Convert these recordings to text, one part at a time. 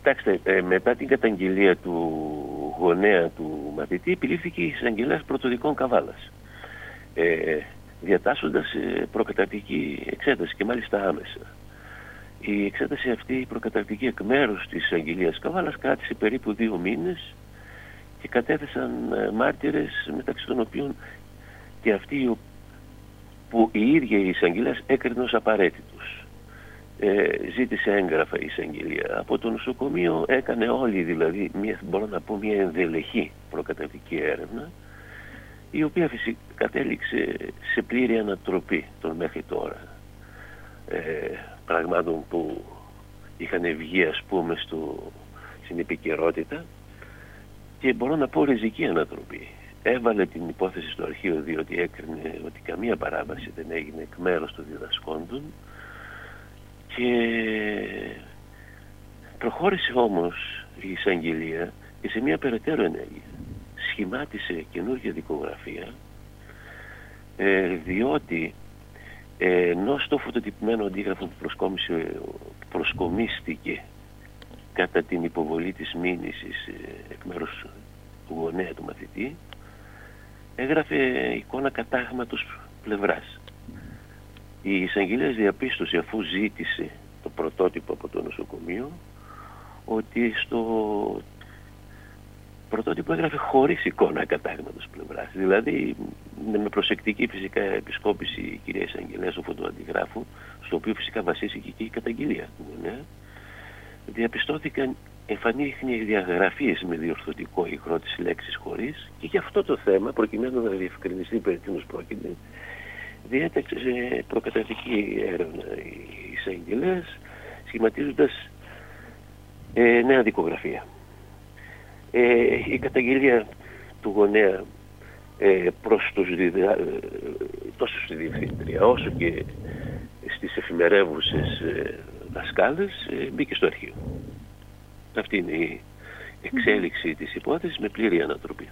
Κοιτάξτε, μετά την καταγγελία του γονέα του μαθητή, επιλήφθηκε η εισαγγελέας πρωτοδικών Καβάλας, διατάσσοντας προκαταρκτική εξέταση και μάλιστα άμεσα. Η εξέταση αυτή, η προκαταρκτική εκ μέρους της εισαγγελίας Καβάλας, κράτησε περίπου 2 μήνες και κατέθεσαν μάρτυρες, μεταξύ των οποίων και αυτοί που η ίδια η εισαγγελέας έκρινε ως απαραίτητους. Ζήτησε έγγραφα η εισαγγελία. Από το νοσοκομείο έκανε όλη, δηλαδή, μπορώ να πω, μια ενδελεχή προκαταρκτική έρευνα, η οποία φυσικά κατέληξε σε πλήρη ανατροπή των μέχρι τώρα πραγμάτων που είχαν βγει, ας πούμε, στην επικαιρότητα, και μπορώ να πω ριζική ανατροπή. Έβαλε την υπόθεση στο αρχείο, διότι έκρινε ότι καμία παράβαση δεν έγινε εκ μέρους των διδασκόντων, και προχώρησε όμως η εισαγγελία και σε μια περαιτέρω ενέργεια. Σχημάτισε καινούργια δικογραφία, διότι ενώ στο φωτοτυπημένο αντίγραφο που προσκομίστηκε κατά την υποβολή της μήνυσης εκ μέρους του γονέα του μαθητή, έγραφε εικόνα κατάγματος πλευράς. Η εισαγγελέας διαπίστωσε, αφού ζήτησε το πρωτότυπο από το νοσοκομείο, ότι στο πρωτότυπο έγραφε χωρίς εικόνα κατάγματος πλευράς. Δηλαδή, με προσεκτική φυσικά επισκόπηση η κυρία εισαγγελέας του φωτοαντιγράφου, στο οποίο φυσικά βασίστηκε και η καταγγελία του γονέα, διαπιστώθηκαν εμφανίχνη διαγραφής με διορθωτικό υγρό της λέξης χωρίς, και για αυτό το θέμα, προκειμένου να διευκρινιστεί περί τίνος πρόκειται, διέταξε σε προκαταρκτική έρευνα η εισαγγελέας, σχηματίζοντας νέα δικογραφία. Η καταγγελία του γονέα προς τόσο στη διευθύντρια όσο και στις εφημερεύουσες δασκάλες μπήκε στο αρχείο. Αυτή είναι η εξέλιξη της υπόθεσης με πλήρη ανατροπή.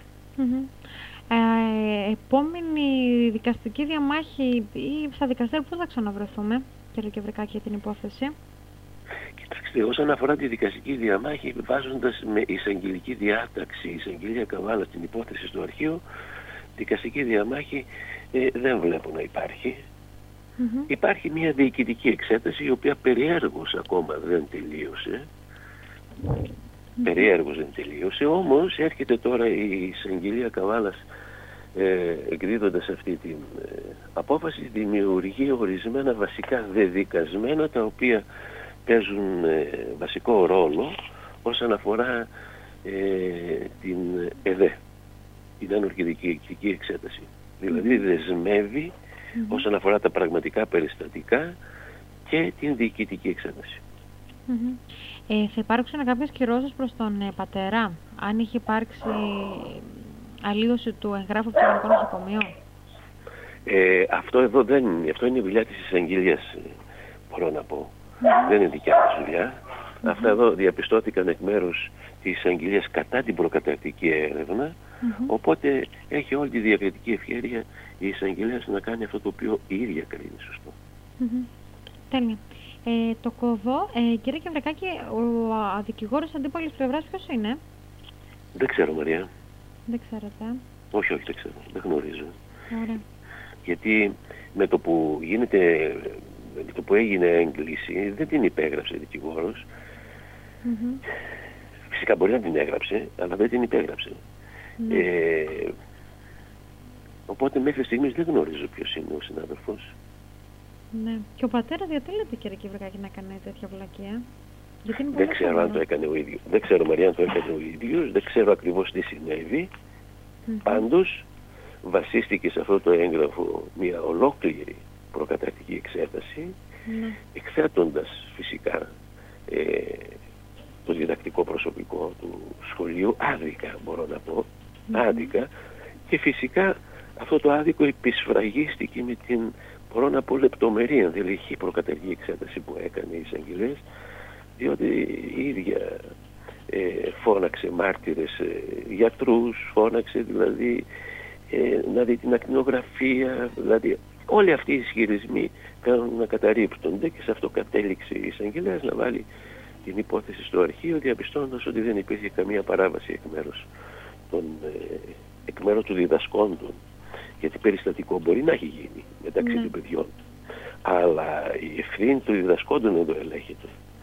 Επόμενη δικαστική διαμάχη ή στα δικαστήρια, πού θα ξαναβρεθούμε, κύριε Κευρικάκη, για την υπόθεση? Κοιτάξτε, όσον αφορά τη δικαστική διαμάχη, βάζοντας με εισαγγελική διάταξη η εισαγγελία Καβάλα την υπόθεση στο αρχείο, δικαστική διαμάχη δεν βλέπω να υπάρχει. Υπάρχει μια διοικητική εξέταση, η οποία περιέργως ακόμα δεν τελείωσε. Περιέργως δεν τελείωσε, όμως έρχεται τώρα η εισαγγελία Καβάλας, εκδίδοντας αυτή την απόφαση, δημιουργεί ορισμένα βασικά δεδικασμένα, τα οποία παίζουν βασικό ρόλο όσον αφορά την ΕΔΕ, την ανορκητική εξέταση. Δηλαδή δεσμεύει όσον αφορά τα πραγματικά περιστατικά και την διοικητική εξέταση. Θα υπάρξουν κάποιες κυρώσεις προς τον πατέρα, αν είχε υπάρξει αλλίωση του εγγράφου από το Γενικό Νοσοκομείο? Αυτό εδώ δεν είναι. Αυτό είναι η δουλειά της εισαγγελίας, μπορώ να πω. Δεν είναι δικιά μας δουλειά. Αυτά εδώ διαπιστώθηκαν εκ μέρους της εισαγγελίας κατά την προκαταρκτική έρευνα. Οπότε έχει όλη τη διακριτική ευχέρεια η εισαγγελίας να κάνει αυτό το οποίο η ίδια κρίνει σωστό. Τέλεια. Το κωδό, κύριε Κευρικάκη, ο δικηγόρος αντίπαλης πλευράς ποιος είναι? Δεν ξέρω, Μαρία. Δεν ξέρετε? Όχι, δεν ξέρω. Δεν γνωρίζω. Ωραία. Γιατί με το που έγινε έγκληση δεν την υπέγραψε ο δικηγόρος. Φυσικά μπορεί να την έγραψε, αλλά δεν την υπέγραψε. Οπότε μέχρι στιγμής δεν γνωρίζω ποιος είναι ο συνάδελφος. Ναι. Και ο πατέρας γιατί λέτε, κύριε Κευρικάκη, να κάνει τέτοια βλακεία? Δεν ξέρω αν το έκανε ο ίδιος. Δεν ξέρω, Μαρία, αν το έκανε ο ίδιος. Δεν ξέρω ακριβώς τι συνέβη. Πάντως βασίστηκε σε αυτό το έγγραφο μια ολόκληρη προκαταρκτική εξέταση, εκθέτοντας φυσικά το διδακτικό προσωπικό του σχολείου άδικα, μπορώ να πω, άδικα, και φυσικά αυτό το άδικο επισφραγίστηκε με την, μπορώ να πω, λεπτομερή ενδελεχή προκαταρκτική εξέταση που έκανε η εισαγγελέας, διότι η ίδια φώναξε μάρτυρες, γιατρούς, φώναξε δηλαδή να δει την ακτινογραφία, δηλαδή όλοι αυτοί οι ισχυρισμοί κάνουν να καταρρίπτονται, και σε αυτό κατέληξε η εισαγγελέας να βάλει την υπόθεση στο αρχείο, διαπιστώνοντας ότι δεν υπήρχε καμία παράβαση εκ μέρους του διδασκόντων. Γιατί περιστατικό μπορεί να έχει γίνει μεταξύ των παιδιών. Αλλά η ευθύνη του διδασκόντων εδώ ελέγχεται.